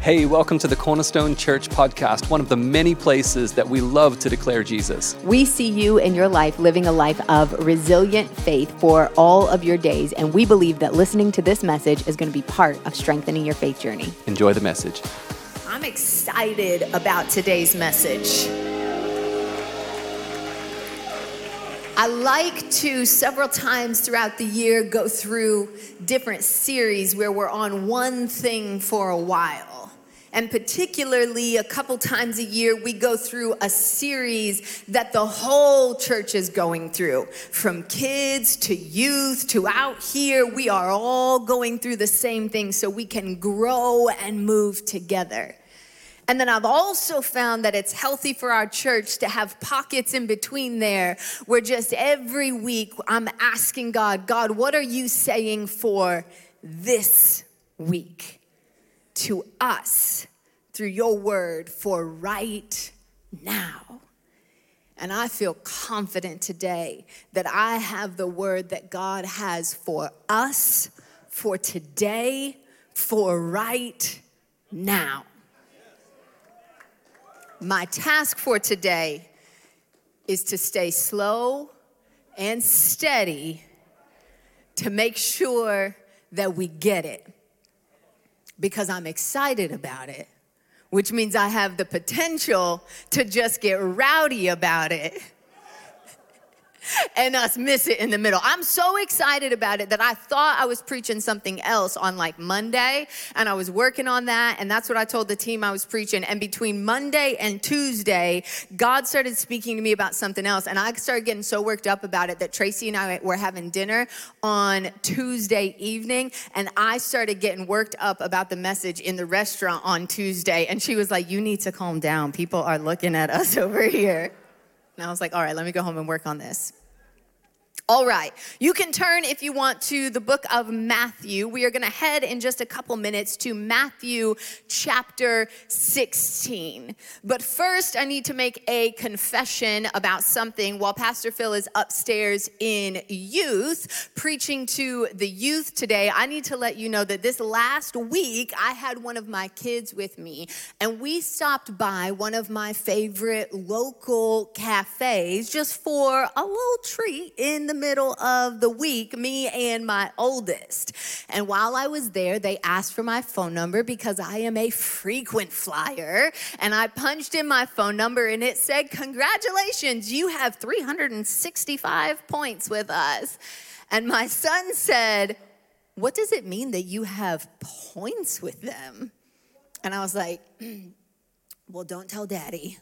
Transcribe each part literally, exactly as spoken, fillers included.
Hey, welcome to the Cornerstone Church podcast, one of the many places that we love to declare Jesus. We see you in your life living a life of resilient faith for all of your days, and we believe that listening to this message is going to be part of strengthening your faith journey. Enjoy the message. I'm excited about today's message. I like to, several times throughout the year, go through different series where we're on one thing for a while. And particularly a couple times a year, we go through a series that the whole church is going through. From kids to youth to out here, we are all going through the same thing so we can grow and move together. And then I've also found that it's healthy for our church to have pockets in between there where just every week I'm asking God, God, what are you saying for this week to us through your word for right now? And I feel confident today that I have the word that God has for us, for today, for right now. My task for today is to stay slow and steady to make sure that we get it, because I'm excited about it, which means I have the potential to just get rowdy about it and us miss it in the middle. I'm so excited about it that I thought I was preaching something else on like Monday, and I was working on that, and that's what I told the team I was preaching. And between Monday and Tuesday, God started speaking to me about something else, and I started getting so worked up about it that Tracy and I were having dinner on Tuesday evening, and I started getting worked up about the message in the restaurant on Tuesday, and she was like, you need to calm down. People are looking at us over here. And I was like, all right, let me go home and work on this. All right, you can turn if you want to the book of Matthew. We are going to head in just a couple minutes to Matthew chapter sixteen. But first, I need to make a confession about something. While Pastor Phil is upstairs in youth, preaching to the youth today, I need to let you know that this last week, I had one of my kids with me, and we stopped by one of my favorite local cafes just for a little treat in the middle of the week, me and my oldest. And while I was there, they asked for my phone number because I am a frequent flyer. And I punched in my phone number and it said, congratulations, you have three hundred sixty-five points with us. And my son said, what does it mean that you have points with them? And I was like, well, don't tell Daddy.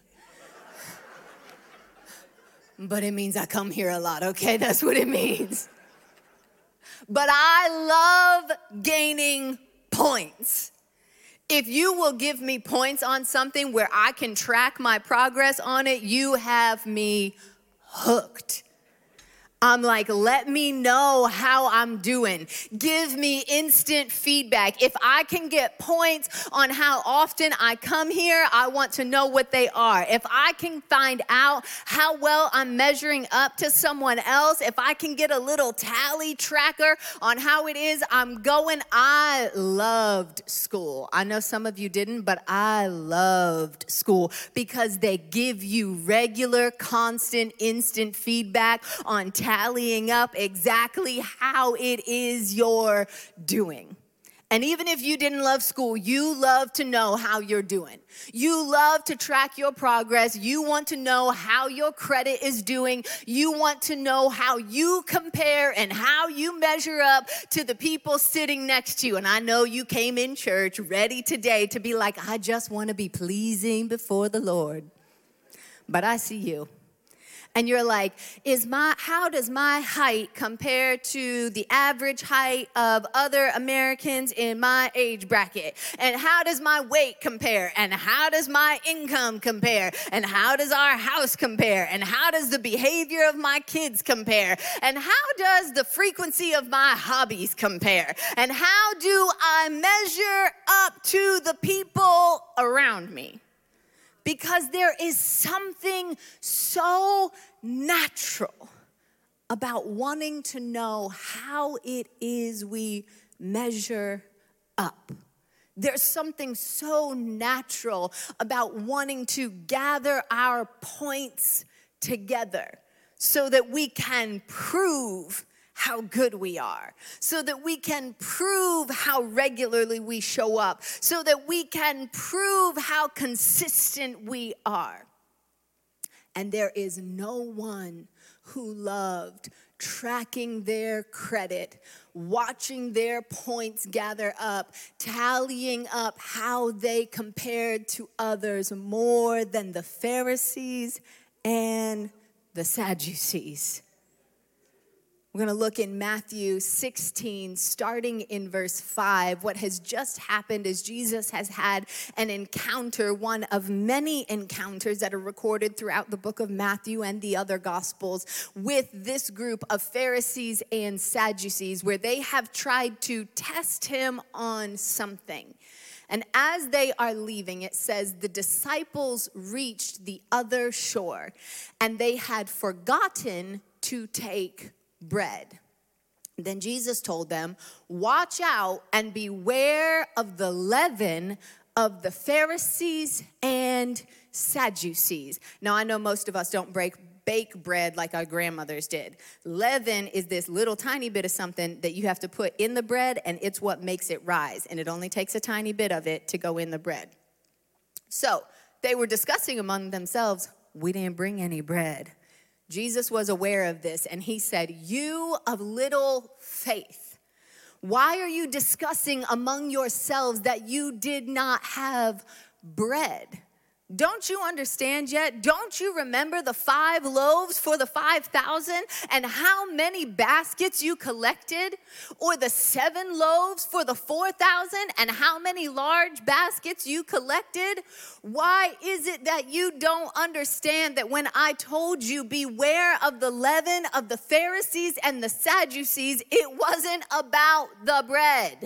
But it means I come here a lot, okay? That's what it means. But I love gaining points. If you will give me points on something where I can track my progress on it, you have me hooked. I'm like, let me know how I'm doing. Give me instant feedback. If I can get points on how often I come here, I want to know what they are. If I can find out how well I'm measuring up to someone else, if I can get a little tally tracker on how it is I'm going, I loved school. I know some of you didn't, but I loved school because they give you regular, constant, instant feedback on tallying up exactly how it is you're doing. And even if you didn't love school, you love to know how you're doing. You love to track your progress. You want to know how your credit is doing. You want to know how you compare and how you measure up to the people sitting next to you. And I know you came in church ready today to be like, I just want to be pleasing before the Lord. But I see you. And you're like, is my how does my height compare to the average height of other Americans in my age bracket? And how does my weight compare? And how does my income compare? And how does our house compare? And how does the behavior of my kids compare? And how does the frequency of my hobbies compare? And how do I measure up to the people around me? Because there is something so natural about wanting to know how it is we measure up. There's something so natural about wanting to gather our points together so that we can prove how good we are, so that we can prove how regularly we show up, so that we can prove how consistent we are. And there is no one who loved tracking their credit, watching their points gather up, tallying up how they compared to others more than the Pharisees and the Sadducees. We're going to look in Matthew sixteen, starting in verse five. What has just happened is Jesus has had an encounter, one of many encounters that are recorded throughout the book of Matthew and the other Gospels, with this group of Pharisees and Sadducees, where they have tried to test him on something. And as they are leaving, it says the disciples reached the other shore, and they had forgotten to take bread. Then Jesus told them, watch out and beware of the leaven of the Pharisees and Sadducees. Now, I know most of us don't break bake bread like our grandmothers did. Leaven is this little tiny bit of something that you have to put in the bread, and it's what makes it rise. And it only takes a tiny bit of it to go in the bread. So they were discussing among themselves, we didn't bring any bread. Jesus was aware of this, and he said, you of little faith, why are you discussing among yourselves that you did not have bread? Don't you understand yet? Don't you remember the five loaves for the five thousand and how many baskets you collected? Or the seven loaves for the four thousand and how many large baskets you collected? Why is it that you don't understand that when I told you beware of the leaven of the Pharisees and the Sadducees, it wasn't about the bread?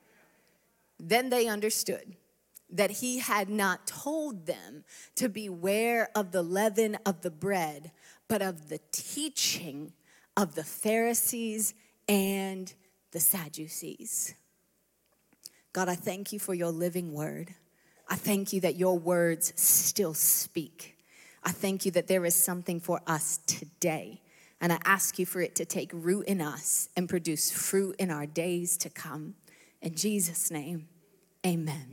Then they understood that he had not told them to beware of the leaven of the bread, but of the teaching of the Pharisees and the Sadducees. God, I thank you for your living word. I thank you that your words still speak. I thank you that there is something for us today. And I ask you for it to take root in us and produce fruit in our days to come. In Jesus' name, amen.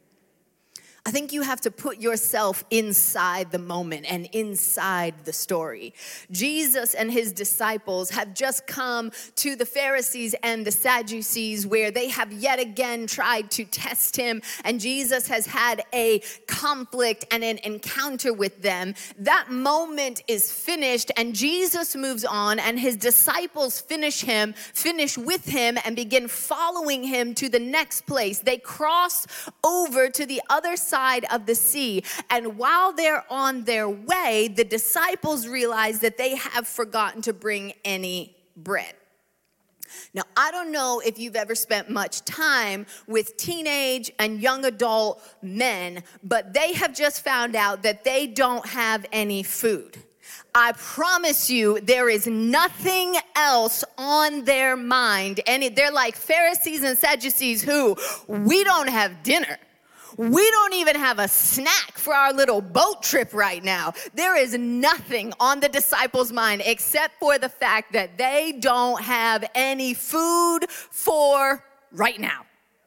I think you have to put yourself inside the moment and inside the story. Jesus and his disciples have just come to the Pharisees and the Sadducees where they have yet again tried to test him, and Jesus has had a conflict and an encounter with them. That moment is finished, and Jesus moves on, and his disciples finish him, finish with him, and begin following him to the next place. They cross over to the other side side of the sea. And while they're on their way, the disciples realize that they have forgotten to bring any bread. Now, I don't know if you've ever spent much time with teenage and young adult men, but they have just found out that they don't have any food. I promise you, there is nothing else on their mind. And they're like Pharisees and Sadducees who, we don't have dinner. We don't even have a snack for our little boat trip right now. There is nothing on the disciples' mind except for the fact that they don't have any food for right now.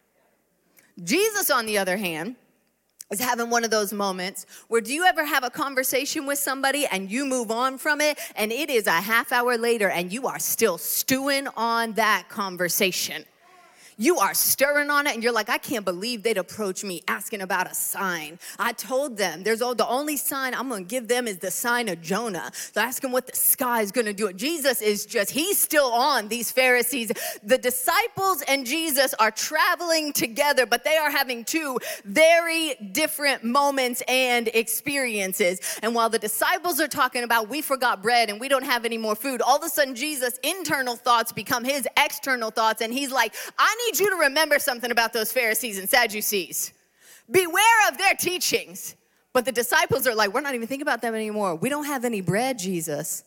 Jesus, on the other hand, is having one of those moments where do you ever have a conversation with somebody and you move on from it and it is a half hour later and you are still stewing on that conversation? You are stirring on it, and you're like, I can't believe they'd approach me asking about a sign. I told them there's all, the only sign I'm going to give them is the sign of Jonah. So ask him what the sky is going to do. Jesus is just, he's still on these Pharisees. The disciples and Jesus are traveling together, but they are having two very different moments and experiences. And while the disciples are talking about we forgot bread and we don't have any more food, all of a sudden Jesus' internal thoughts become his external thoughts, and he's like, I need need you to remember something about those Pharisees and Sadducees. Beware of their teachings. But the disciples are like, we're not even thinking about them anymore. We don't have any bread, Jesus.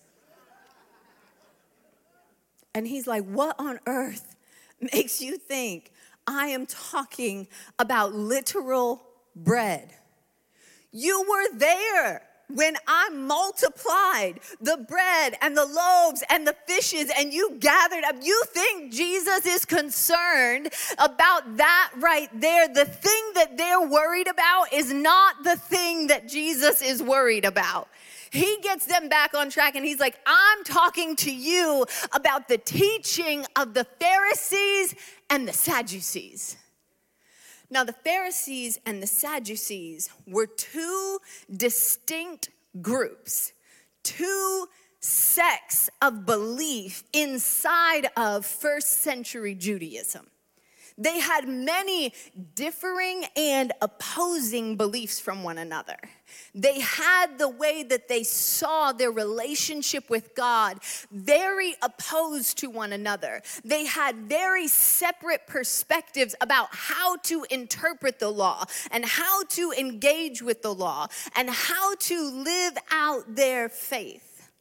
And he's like, what on earth makes you think I am talking about literal bread. You were there when I multiplied the bread and the loaves and the fishes and you gathered up. You think Jesus is concerned about that right there? The thing that they're worried about is not the thing that Jesus is worried about. He gets them back on track and he's like, I'm talking to you about the teaching of the Pharisees and the Sadducees. Now, the Pharisees and the Sadducees were two distinct groups, two sects of belief inside of first century Judaism. They had many differing and opposing beliefs from one another. They had the way that they saw their relationship with God very opposed to one another. They had very separate perspectives about how to interpret the law and how to engage with the law and how to live out their faith.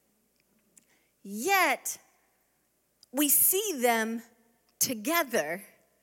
Yet, we see them together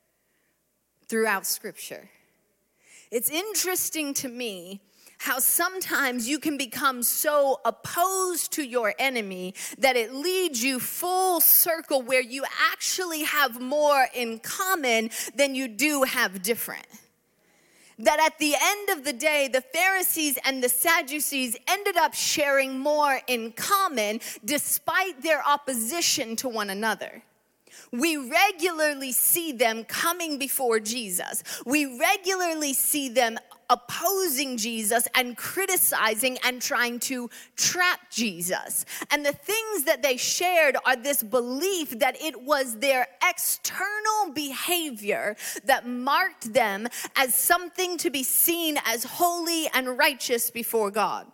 throughout Scripture. It's interesting to me how sometimes you can become so opposed to your enemy that it leads you full circle where you actually have more in common than you do have different. That at the end of the day, the Pharisees and the Sadducees ended up sharing more in common despite their opposition to one another. We regularly see them coming before Jesus. We regularly see them opposing Jesus and criticizing and trying to trap Jesus. And the things that they shared are this belief that it was their external behavior that marked them as something to be seen as holy and righteous before God.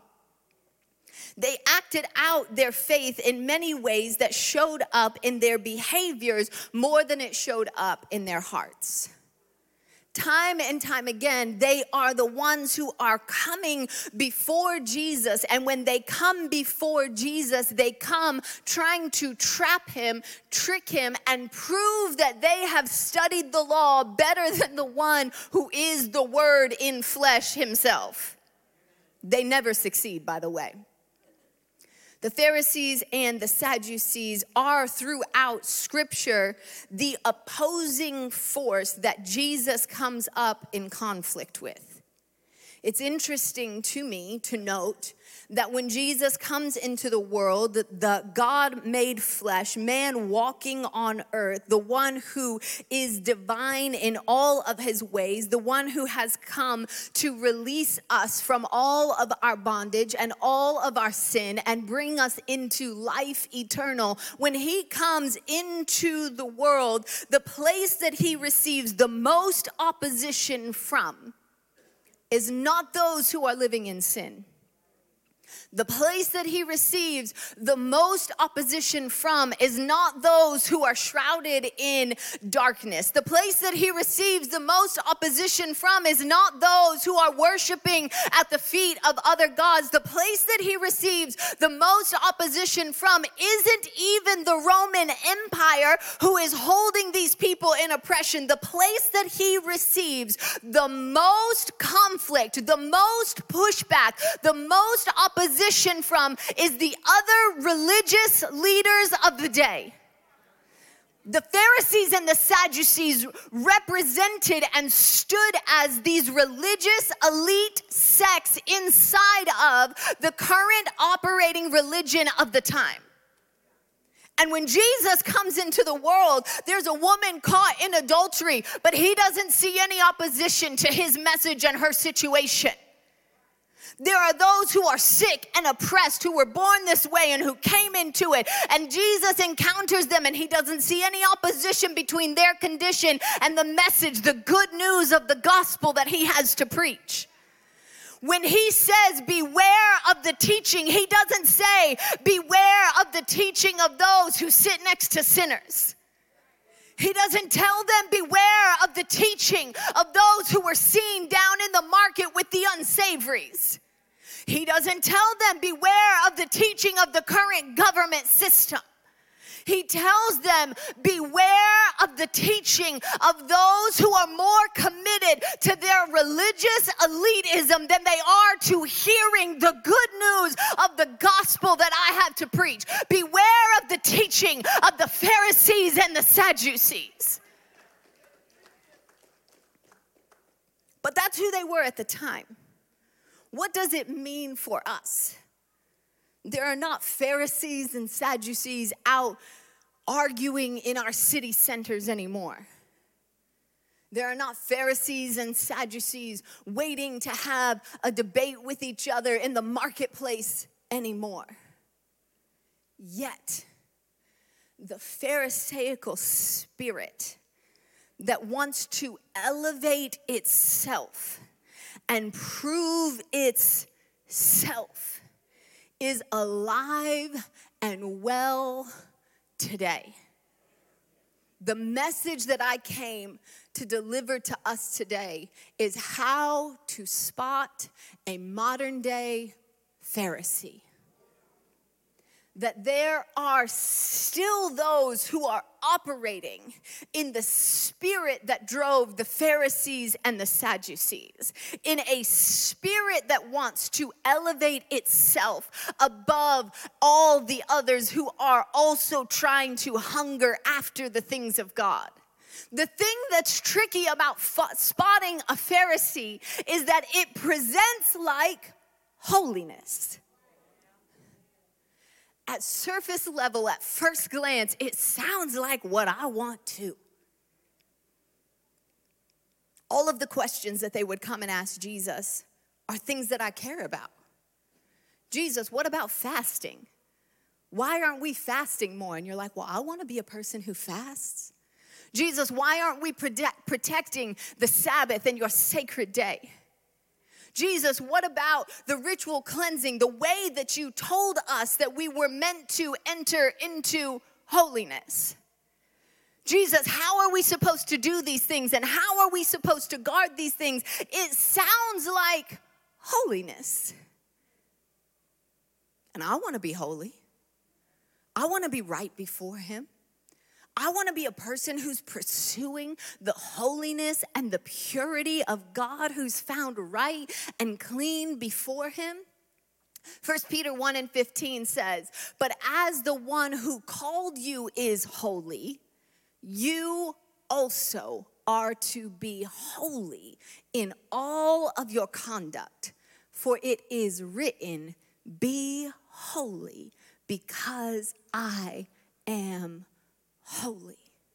They acted out their faith in many ways that showed up in their behaviors more than it showed up in their hearts. Time and time again, they are the ones who are coming before Jesus. And when they come before Jesus, they come trying to trap him, trick him, and prove that they have studied the law better than the one who is the Word in flesh himself. They never succeed, by the way. The Pharisees and the Sadducees are throughout Scripture the opposing force that Jesus comes up in conflict with. It's interesting to me to note that when Jesus comes into the world, the God made flesh, man walking on earth, the one who is divine in all of his ways, the one who has come to release us from all of our bondage and all of our sin and bring us into life eternal. When he comes into the world, the place that he receives the most opposition from is not those who are living in sin. The place that he receives the most opposition from is not those who are shrouded in darkness. The place that he receives the most opposition from is not those who are worshiping at the feet of other gods. The place that he receives the most opposition from isn't even the Roman Empire who is holding these people in oppression. The place that he receives the most conflict, the most pushback, the most opposition from is the other religious leaders of the day. The Pharisees and the Sadducees represented and stood as these religious elite sects inside of the current operating religion of the time. And when Jesus comes into the world, there's a woman caught in adultery, but he doesn't see any opposition to his message and her situation. There are those who are sick and oppressed, who were born this way and who came into it. And Jesus encounters them and he doesn't see any opposition between their condition and the message, the good news of the gospel that he has to preach. When he says, beware of the teaching, he doesn't say, beware of the teaching of those who sit next to sinners. He doesn't tell them, beware of the teaching of those who were seen down in the market with the unsavories. He doesn't tell them, beware of the teaching of the current government system. He tells them, beware of the teaching of those who are more committed to their religious elitism than they are to hearing the good news of the gospel that I have to preach. Beware of the teaching of the Pharisees and the Sadducees. But that's who they were at the time. What does it mean for us? There are not Pharisees and Sadducees out arguing in our city centers anymore. There are not Pharisees and Sadducees waiting to have a debate with each other in the marketplace anymore. Yet, the Pharisaical spirit that wants to elevate itself and prove itself is alive and well today. The message that I came to deliver to us today is how to spot a modern day Pharisee. That there are still those who are operating in the spirit that drove the Pharisees and the Sadducees, in a spirit that wants to elevate itself above all the others who are also trying to hunger after the things of God. The thing that's tricky about f- spotting a Pharisee is that it presents like holiness. At surface level, at first glance, it sounds like what I want to. All of the questions that they would come and ask Jesus are things that I care about. Jesus, what about fasting? Why aren't we fasting more? And you're like, well, I want to be a person who fasts. Jesus, why aren't we protect, protecting the Sabbath and your sacred day? Jesus, what about the ritual cleansing, the way that you told us that we were meant to enter into holiness? Jesus, how are we supposed to do these things, and how are we supposed to guard these things? It sounds like holiness. And I want to be holy. I want to be right before him. I want to be a person who's pursuing the holiness and the purity of God, who's found right and clean before him. First Peter one and fifteen says, but as the one who called you is holy, you also are to be holy in all of your conduct. For it is written, be holy because I am holy.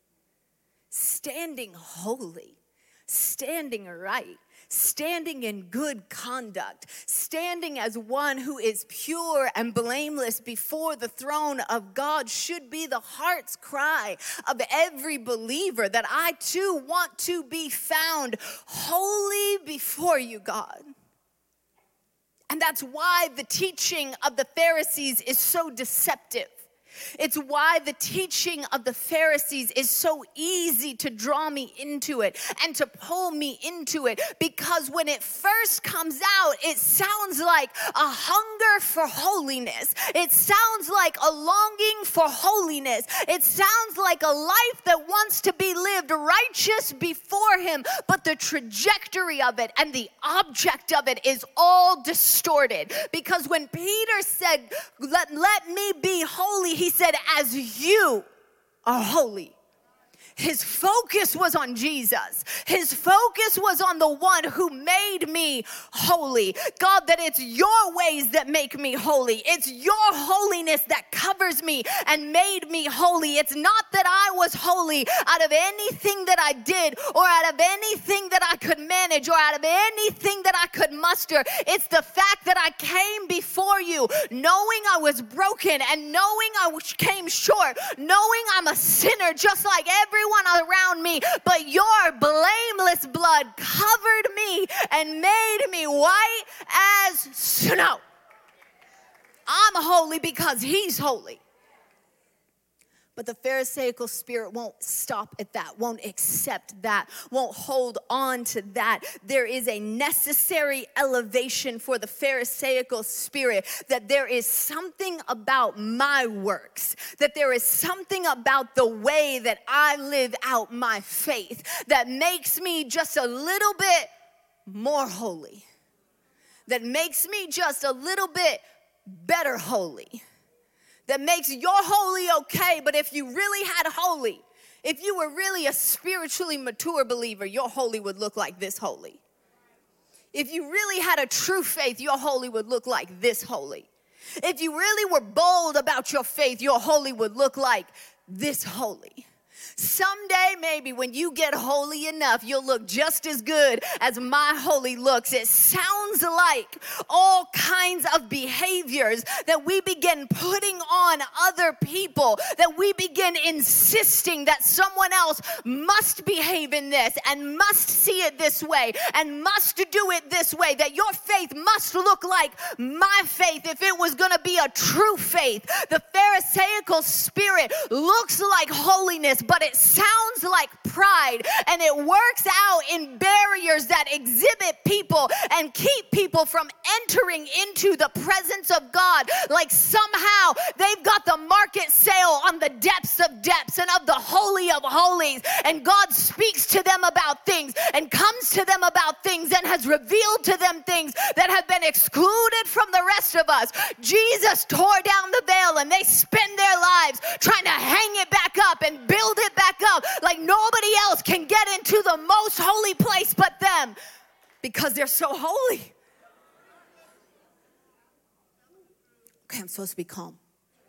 Standing holy, standing right, standing in good conduct, standing as one who is pure and blameless before the throne of God should be the heart's cry of every believer, that I too want to be found holy before you, God. And that's why the teaching of the Pharisees is so deceptive. It's why the teaching of the Pharisees is so easy to draw me into it and to pull me into it, because when it first comes out, it sounds like a hunger for holiness. It sounds like a longing for holiness. It sounds like a life that wants to be lived righteous before him, but the trajectory of it and the object of it is all distorted. Because when Peter said, let, let me be holy, he He said, as you are holy. His focus was on Jesus. His focus was on the one who made me holy. God, that it's your ways that make me holy. It's your holiness that covers me and made me holy. It's not that I was holy out of anything that I did, or out of anything that I could manage, or out of anything that I could muster. It's the fact that I came before you knowing I was broken, and knowing I came short, knowing I'm a sinner just like everyone around me, but your blameless blood covered me and made me white as snow. I'm holy because he's holy. But the Pharisaical spirit won't stop at that, won't accept that, won't hold on to that. There is a necessary elevation for the Pharisaical spirit, that there is something about my works, that there is something about the way that I live out my faith that makes me just a little bit more holy, that makes me just a little bit better holy. That makes your holy okay, but if you really had holy, if you were really a spiritually mature believer, your holy would look like this holy. If you really had a true faith, your holy would look like this holy. If you really were bold about your faith, your holy would look like this holy. Someday, maybe when you get holy enough, you'll look just as good as my holy looks. It sounds like all kinds of behaviors that we begin putting on other people, that we begin insisting that someone else must behave in this and must see it this way and must do it this way, that your faith must look like my faith if it was going to be a true faith. The Pharisaical spirit looks like holiness, but it sounds like pride, and it works out in barriers that exhibit people and keep people from entering into the presence of God. Like somehow they've got the market sale on the depths of depths and of the holy of holies, and God speaks to them about things and comes to them about things and has revealed to them things that have been excluded from the rest of us. Jesus tore down the veil, and they spend their lives trying to hang it back up and build it back up like nobody else can get into the most holy place but them, because they're so holy. Okay, I'm supposed to be calm.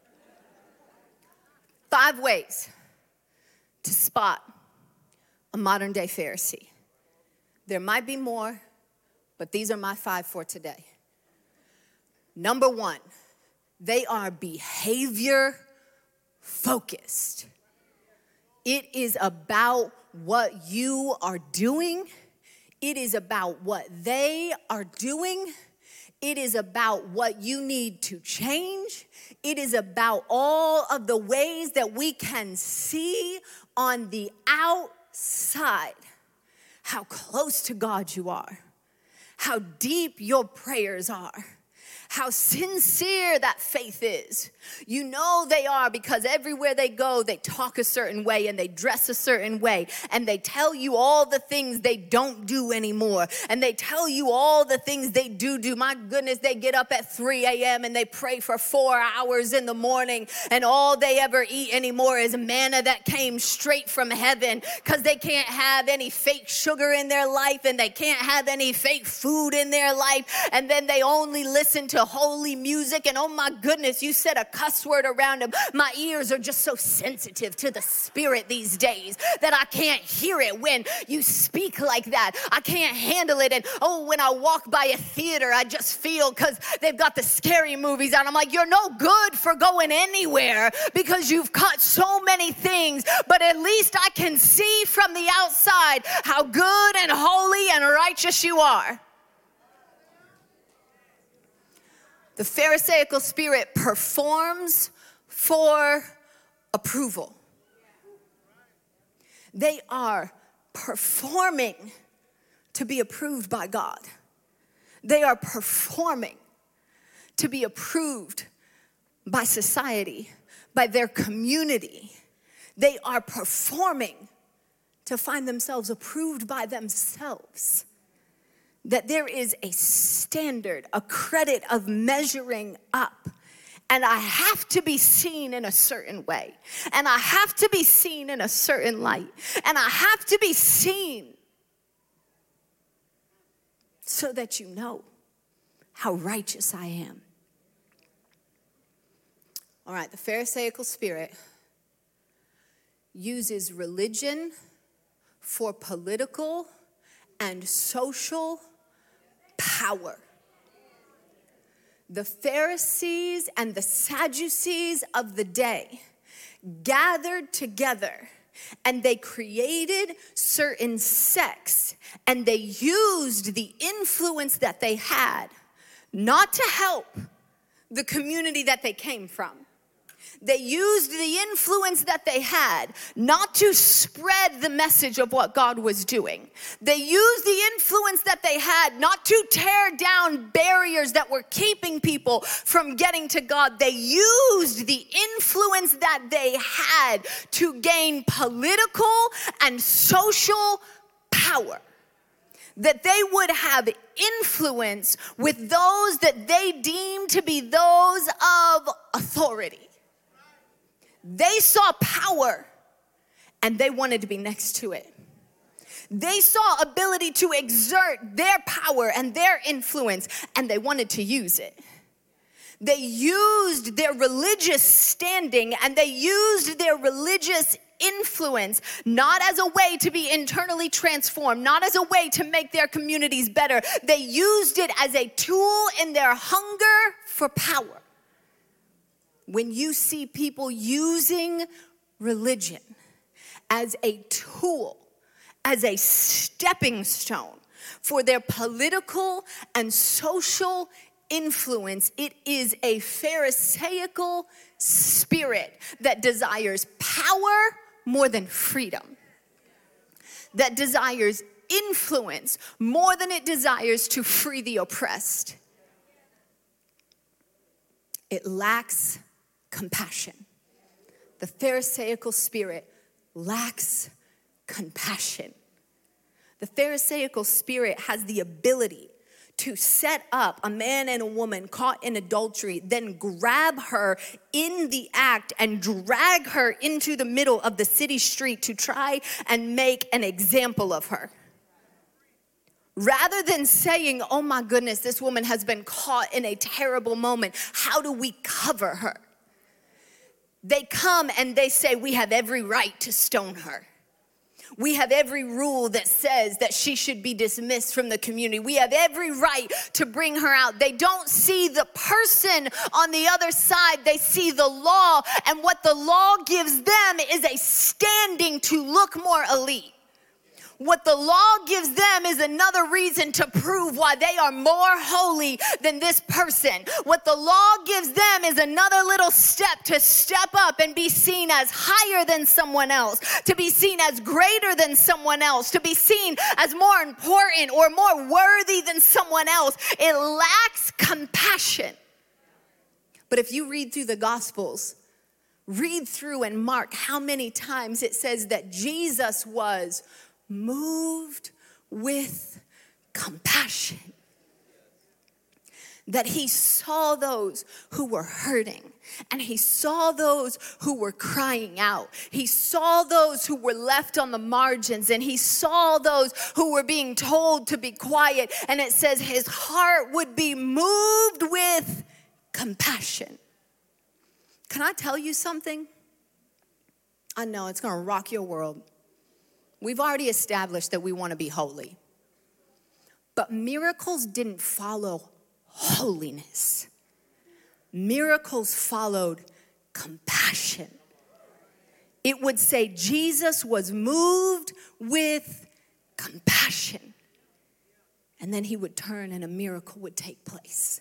Five ways to spot a modern day Pharisee. There might be more, but these are my five for today. Number one, they are behavior focused. It is about what you are doing. It is about what they are doing. It is about what you need to change. It is about all of the ways that we can see on the outside how close to God you are, how deep your prayers are, how sincere that faith is. You know they are because everywhere they go, they talk a certain way and they dress a certain way, and they tell you all the things they don't do anymore, and they tell you all the things they do do. My goodness, they get up at three a.m. and they pray for four hours in the morning, and all they ever eat anymore is manna that came straight from heaven, because they can't have any fake sugar in their life and they can't have any fake food in their life, and then they only listen to holy music. And oh my goodness, you said a cuss word around them. My ears are just so sensitive to the spirit these days that I can't hear it when you speak like that. I can't handle it. And oh, when I walk by a theater, I just feel, because they've got the scary movies on, I'm like, you're no good for going anywhere because you've cut so many things, but at least I can see from the outside how good and holy and righteous you are. The Pharisaical spirit performs for approval. They are performing to be approved by God. They are performing to be approved by society, by their community. They are performing to find themselves approved by themselves. That there is a standard, a credit of measuring up. And I have to be seen in a certain way. And I have to be seen in a certain light. And I have to be seen so that you know how righteous I am. All right, the Pharisaical spirit uses religion for political and social power. The Pharisees and the Sadducees of the day gathered together, and they created certain sects, and they used the influence that they had not to help the community that they came from. They used the influence that they had not to spread the message of what God was doing. They used the influence that they had not to tear down barriers that were keeping people from getting to God. They used the influence that they had to gain political and social power. That they would have influence with those that they deemed to be those of authority. They saw power and they wanted to be next to it. They saw ability to exert their power and their influence and they wanted to use it. They used their religious standing and they used their religious influence not as a way to be internally transformed, not as a way to make their communities better. They used it as a tool in their hunger for power. When you see people using religion as a tool, as a stepping stone for their political and social influence, it is a Pharisaical spirit that desires power more than freedom, that desires influence more than it desires to free the oppressed. It lacks compassion. The Pharisaical spirit lacks compassion. The Pharisaical spirit has the ability to set up a man and a woman caught in adultery, then grab her in the act and drag her into the middle of the city street to try and make an example of her. Rather than saying, oh my goodness, this woman has been caught in a terrible moment. How do we cover her? They come and they say, we have every right to stone her. We have every rule that says that she should be dismissed from the community. We have every right to bring her out. They don't see the person on the other side. They see the law. And what the law gives them is a standing to look more elite. What the law gives them is another reason to prove why they are more holy than this person. What the law gives them is another little step to step up and be seen as higher than someone else, to be seen as greater than someone else, to be seen as more important or more worthy than someone else. It lacks compassion. But if you read through the Gospels, read through and mark how many times it says that Jesus was moved with compassion. That he saw those who were hurting and he saw those who were crying out. He saw those who were left on the margins and he saw those who were being told to be quiet. And it says his heart would be moved with compassion. Can I tell you something? I know it's going to rock your world. We've already established that we want to be holy. But miracles didn't follow holiness. Miracles followed compassion. It would say Jesus was moved with compassion. And then he would turn and a miracle would take place.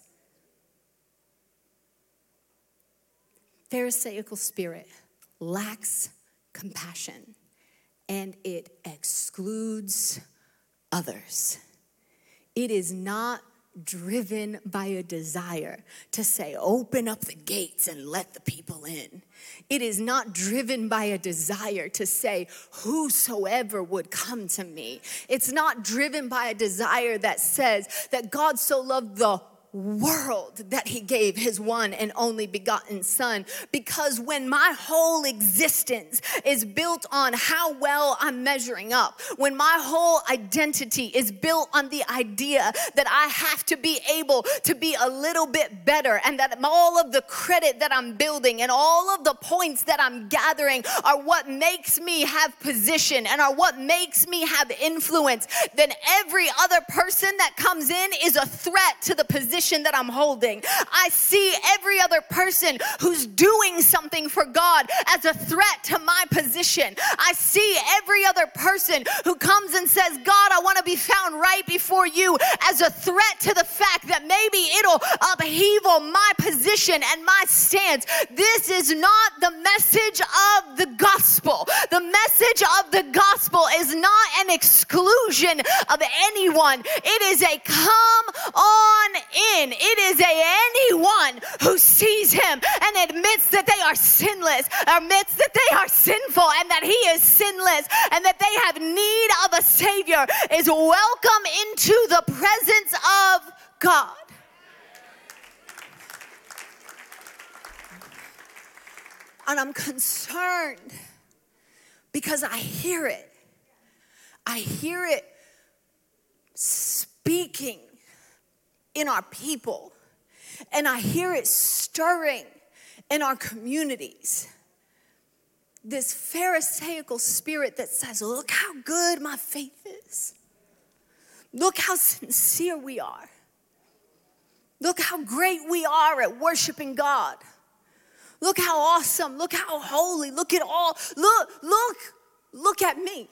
Pharisaical spirit lacks compassion. And it excludes others. It is not driven by a desire to say, open up the gates and let the people in. It is not driven by a desire to say, whosoever would come to me. It's not driven by a desire that says that God so loved the world that he gave his one and only begotten son. Because when my whole existence is built on how well I'm measuring up, when my whole identity is built on the idea that I have to be able to be a little bit better and that all of the credit that I'm building and all of the points that I'm gathering are what makes me have position and are what makes me have influence, then every other person that comes in is a threat to the position position that I'm holding. I see every other person who's doing something for God as a threat to my position. I see every other person who comes and says, God, I want to be found right before you, as a threat to the fact that maybe it'll upheaval my position and my stance. This is not the message of the gospel. The message of the gospel is not an exclusion of anyone. It is a come on in. It is a anyone who sees him and admits that they are sinless, admits that they are sinful and that he is sinless and that they have need of a Savior is welcome into the presence of God. And I'm concerned because I hear it. I hear it speaking in our people. And I hear it stirring in our communities. This Pharisaical spirit that says, look how good my faith is. Look how sincere we are. Look how great we are at worshiping God. Look how awesome. Look how holy. Look at all. Look, look, look at me.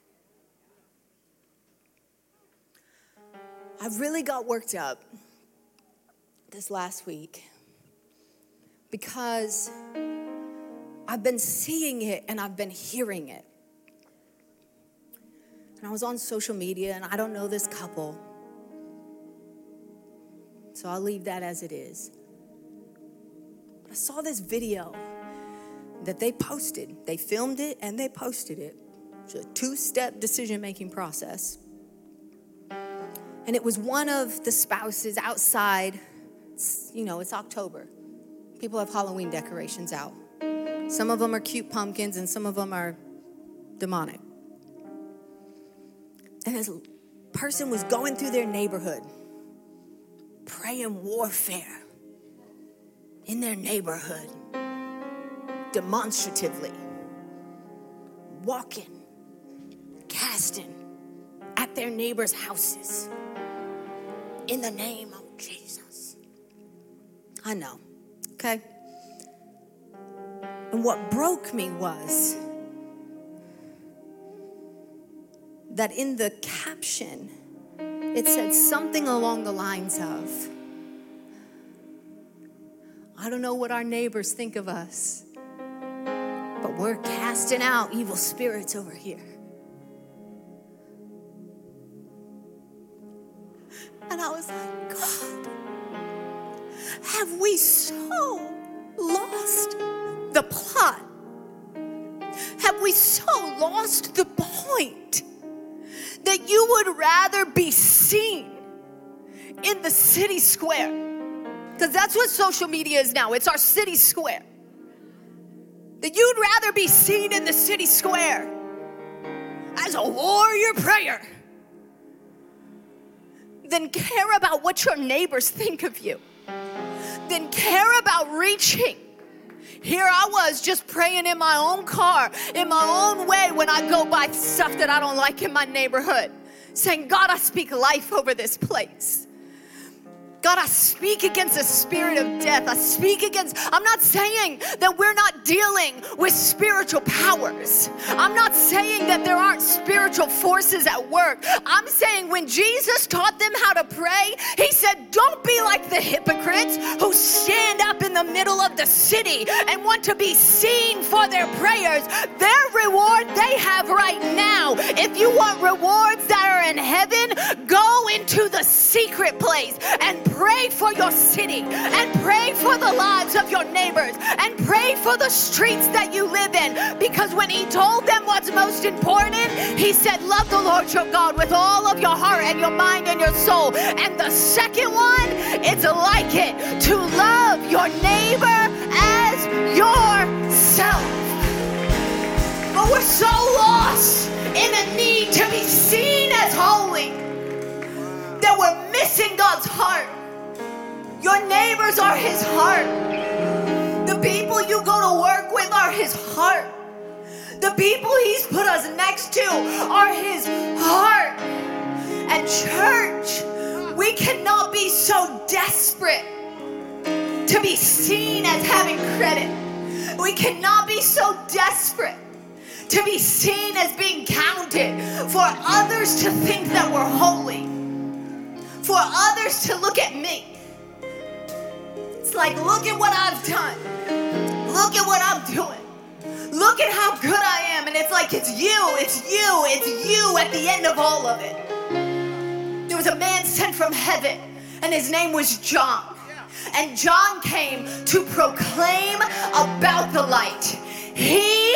I really got worked up this last week because I've been seeing it and I've been hearing it. And I was on social media and I don't know this couple, so I'll leave that as it is. But I saw this video that they posted. They filmed it and they posted it. It's a two-step decision-making process. And it was one of the spouses outside. It's, you know, it's October. People have Halloween decorations out. Some of them are cute pumpkins and some of them are demonic. And this person was going through their neighborhood, praying warfare in their neighborhood, demonstratively, walking, casting at their neighbors' houses in the name of Jesus. I know, okay? And what broke me was that in the caption, it said something along the lines of, I don't know what our neighbors think of us, but we're casting out evil spirits over here. And I was like, God, have we so lost the plot? Have we so lost the point that you would rather be seen in the city square? Because that's what social media is now. It's our city square. That you'd rather be seen in the city square as a warrior prayer than care about what your neighbors think of you, than care about reaching. Here I was just praying in my own car, in my own way when I go by stuff that I don't like in my neighborhood, saying, God, I speak life over this place. God, I speak against the spirit of death. I speak against, I'm not saying that we're not dealing with spiritual powers. I'm not saying that there aren't spiritual forces at work. I'm saying when Jesus taught them how to pray, he said, don't be like the hypocrites who stand up in the middle of the city and want to be seen for their prayers. Their reward they have right now. If you want rewards that are in heaven, go into the secret place and pray for your city and pray for the lives of your neighbors and pray for the streets that you live in. Because when he told them what's most important, he said, love the Lord your God with all of your heart and your mind and your soul. And the second one, it's like it, to love your neighbor as yourself. But we're so lost in a need to be seen as holy that we're missing God's heart. Your neighbors are his heart. The people you go to work with are his heart. The people he's put us next to are his heart. And church, we cannot be so dead desperate to be seen as having credit. We cannot be so desperate to be seen as being counted, for others to think that we're holy, for others to look at me. It's like, look at what I've done. Look at what I'm doing. Look at how good I am. And it's like, it's you, it's you, it's you at the end of all of it. There was a man sent from heaven, and his name was John. And John came to proclaim about the light. He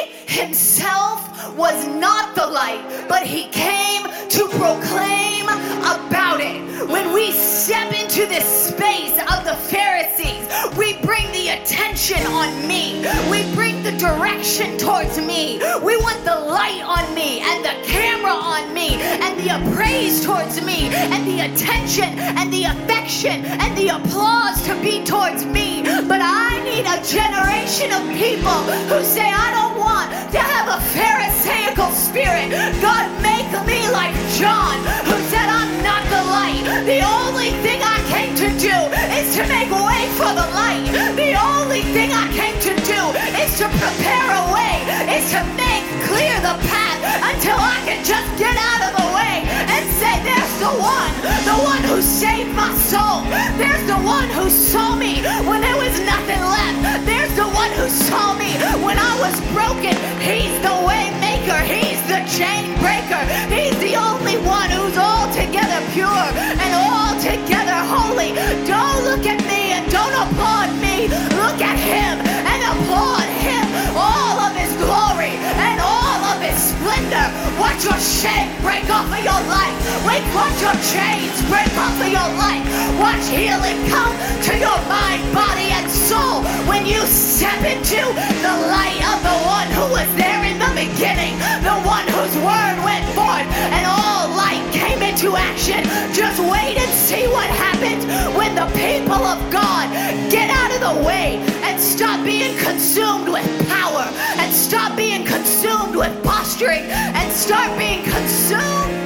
himself was not the light, but he came to proclaim about it. When we step into this space of the Pharisees, we bring the attention on me. We bring the direction towards me. We want the light on me and the camera on me and the appraise towards me and the attention and the affection and the applause to be towards me. But I need a generation of people who say, I don't want to have a Pharisaical spirit. God, make me like John, who said, I'm not the light. The only thing I came to do is to make way for the light. The only thing I came to do is to prepare a way, is to make clear the path until I can just get out of the way and say, there's the one, the one who saved my soul. There's the one who saw me when there was nothing left. There's the one who saw me when I was broken. He's the way maker. He's the chain breaker. He's the only one who's altogether pure and altogether holy. Don't look at me and don't applaud me. Look at him and applaud him. All of his glory and all of his splendor. Watch your shame break off of your life. Wait, watch your chains break off of your life. Watch healing come to your mind, body, and soul when you step into the light of the one who was there in the beginning, the one whose word went forth and all light came into action. Just wait and see what happens when the people of God get out of the way and stop being consumed with power and stop being consumed with posturing and start being consumed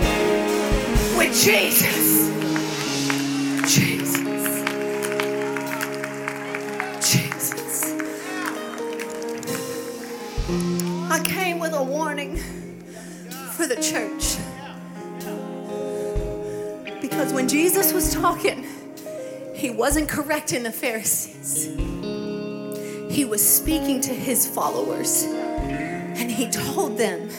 with Jesus. Jesus. Jesus. I came with a warning for the church. Because when Jesus was talking, he wasn't correcting the Pharisees. He was speaking to his followers. And he told them,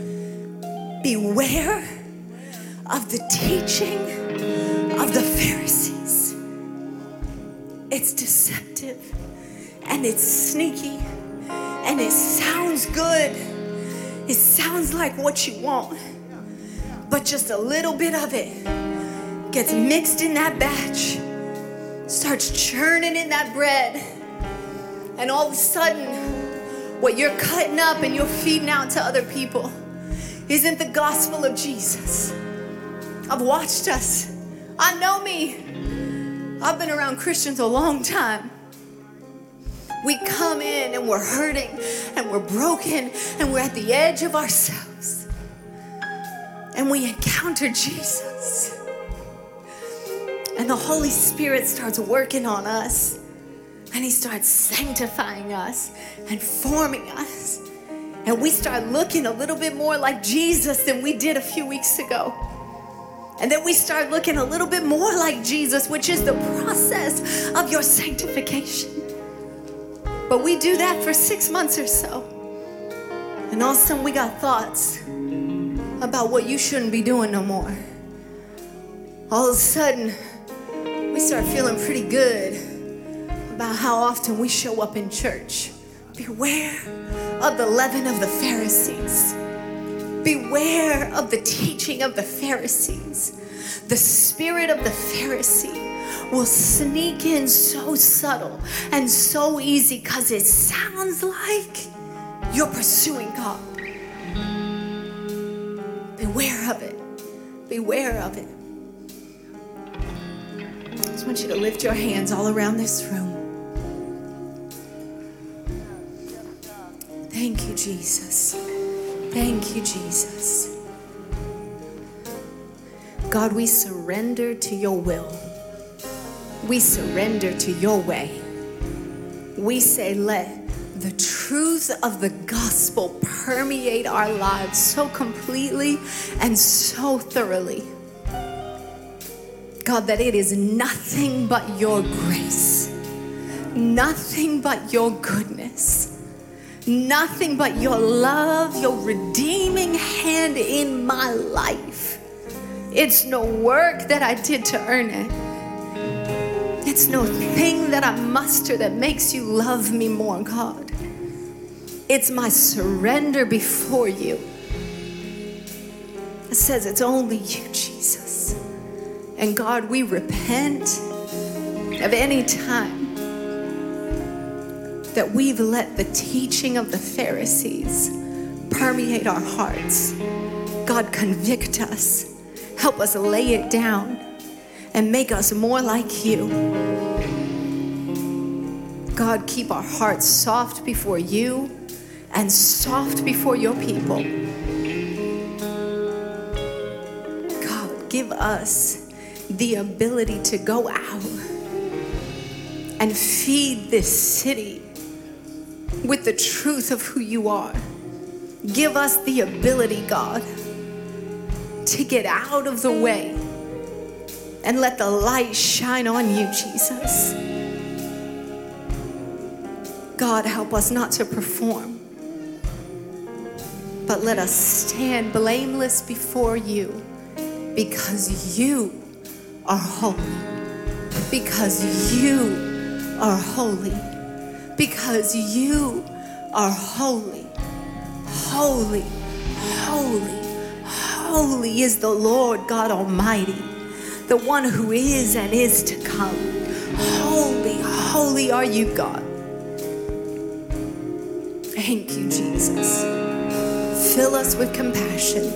beware of the teaching of the Pharisees. It's deceptive and it's sneaky and it sounds good. It sounds like what you want, but just a little bit of it gets mixed in that batch, starts churning in that bread, and all of a sudden what you're cutting up and you're feeding out to other people isn't the gospel of Jesus. I've watched us. I know me. I've been around Christians a long time. We come in and we're hurting and we're broken and we're at the edge of ourselves. And we encounter Jesus. And the Holy Spirit starts working on us. And he starts sanctifying us and forming us. And we start looking a little bit more like Jesus than we did a few weeks ago. And then we start looking a little bit more like Jesus, which is the process of your sanctification. But we do that for six months or so. And all of a sudden we got thoughts about what you shouldn't be doing no more. All of a sudden, we start feeling pretty good about how often we show up in church. Beware of the leaven of the Pharisees. Beware of the teaching of the Pharisees. The spirit of the Pharisee will sneak in so subtle and so easy because it sounds like you're pursuing God. Beware of it. Beware of it. I just want you to lift your hands all around this room. Thank you, Jesus. Thank you, Jesus. God, we surrender to your will. we surrender to your way. We say, let the truth of the gospel permeate our lives so completely and so thoroughly, God, that it is nothing but your grace, nothing but your goodness, nothing but your love, your redeeming hand in my life. It's no work that I did to earn it. It's no thing that I muster that makes you love me more, God. It's my surrender before you. It says it's only you, Jesus. And God, we repent of any time that we've let the teaching of the Pharisees permeate our hearts. God, convict us. Help us lay it down and make us more like you. God, keep our hearts soft before you and soft before your people. God, give us the ability to go out and feed this city with the truth of who you are. Give us the ability, God, to get out of the way and let the light shine on you, Jesus. God, help us not to perform, but let us stand blameless before you because you are holy. Because you are holy. Because you are holy. Holy, holy, holy is the Lord God Almighty, the one who is and is to come. Holy, holy are you, God. Thank you, Jesus. Fill us with compassion.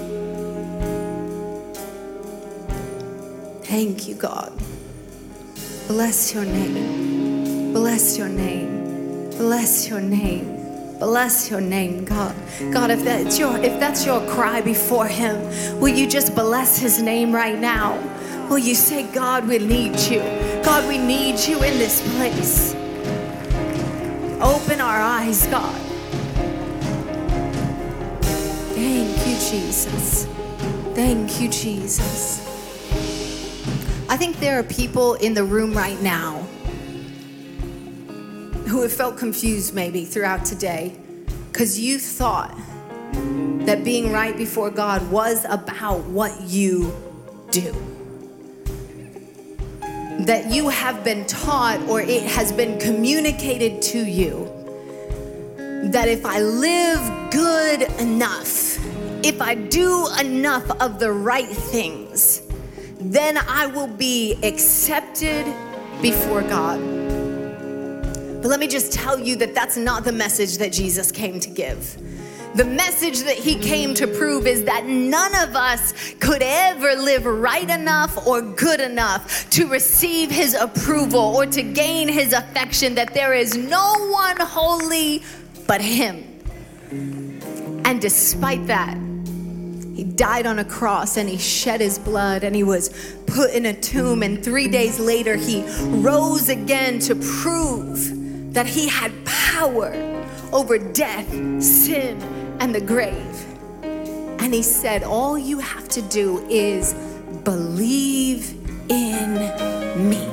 Thank you, God. Bless your name. Bless your name. Bless your name. Bless your name, God. God, if that's your if that's your cry before him, will you just bless his name right now? Will you say, God, we need you. God, we need you in this place. Open our eyes, God. Thank you, Jesus. Thank you, Jesus. I think there are people in the room right now who have felt confused maybe throughout today because you thought that being right before God was about what you do. That you have been taught or it has been communicated to you that if I live good enough, if I do enough of the right things, then I will be accepted before God. But let me just tell you that that's not the message that Jesus came to give. The message that he came to prove is that none of us could ever live right enough or good enough to receive his approval or to gain his affection, that there is no one holy but him. And despite that, he died on a cross and he shed his blood and he was put in a tomb, and three days later he rose again to prove that he had power over death, sin, and the grave. And he said, all you have to do is believe in me.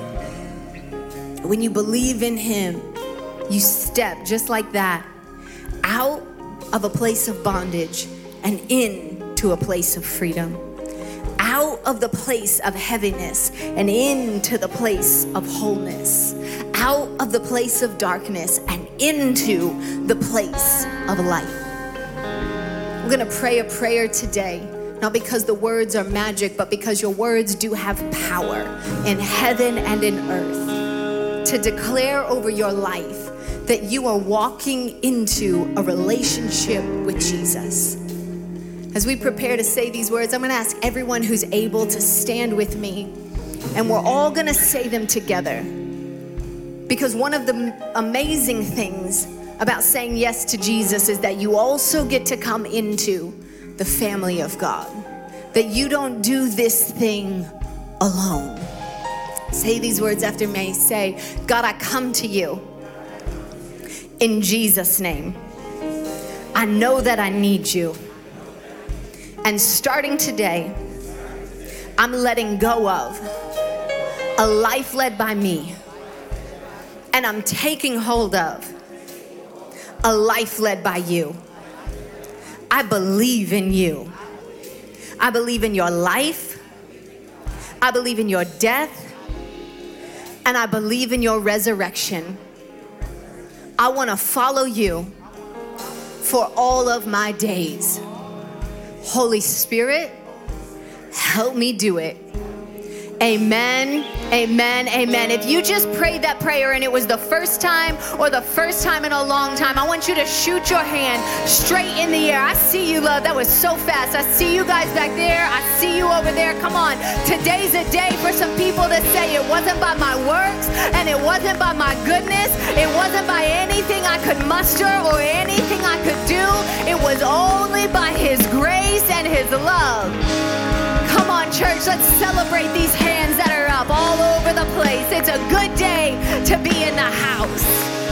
When you believe in him, you step just like that out of a place of bondage and into a place of freedom. Out of the place of heaviness and into the place of wholeness. Out of the place of darkness and into the place of light. We're gonna pray a prayer today, not because the words are magic, but because your words do have power in heaven and in earth to declare over your life that you are walking into a relationship with Jesus. As we prepare to say these words, I'm gonna ask everyone who's able to stand with me, and we're all gonna say them together. Because one of the amazing things about saying yes to Jesus is that you also get to come into the family of God. That you don't do this thing alone. Say these words after me. Say, God, I come to you in Jesus' name. I know that I need you. And starting today, I'm letting go of a life led by me. And I'm taking hold of a life led by you. I believe in you. I believe in your life. I believe in your death. And I believe in your resurrection. I want to follow you for all of my days. Holy Spirit, help me do it. Amen, amen, amen. If you just prayed that prayer and it was the first time or the first time in a long time, I want you to shoot your hand straight in the air. I see you, love. That was so fast. I see you guys back there. I see you over there. Come on. Today's a day for some people to say it wasn't by my works and it wasn't by my goodness. It wasn't by anything I could muster or anything I could do. It was only by His grace and His love. Come on, church, let's celebrate these hands that are up all over the place. It's a good day to be in the house.